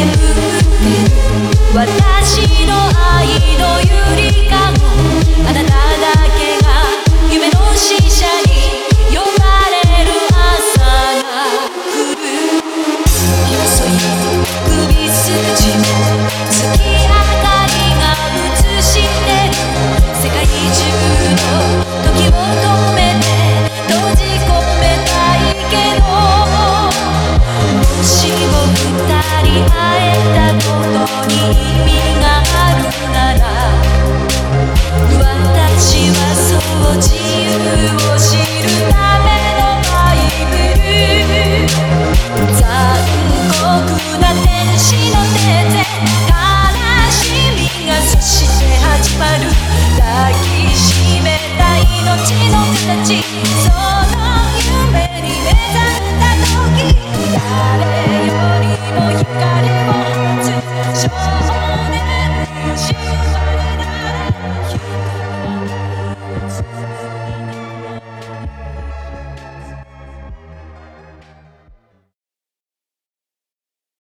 私の愛のゆりかご、あなただけが夢の使者に呼ばれる朝が来る。細い首筋を月明かりが映してる。世界中の時を止めて閉じ込めたいけど、もしも二人